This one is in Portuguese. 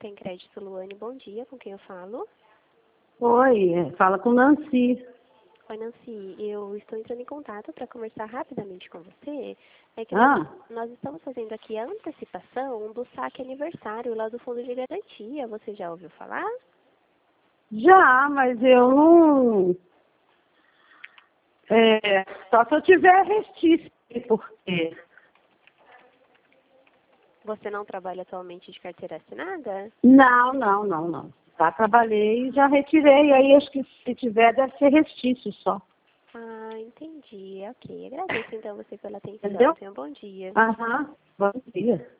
Tem Crédito Luane, bom dia. Com quem eu falo? Oi, fala com Nancy. Oi, Nancy. Eu estou entrando em contato para conversar rapidamente com você. É que Ah, nós estamos fazendo aqui a antecipação do saque aniversário lá do Fundo de Garantia. Você já ouviu falar? já, mas eu não... só se eu tiver restício, porque... Você não trabalha atualmente de carteira assinada? Não. Já trabalhei e já retirei, aí acho que se tiver deve ser restício só. Ah, entendi. Ok. Agradeço então você pela atenção. Entendeu? Tenha um bom dia. Aham, bom dia.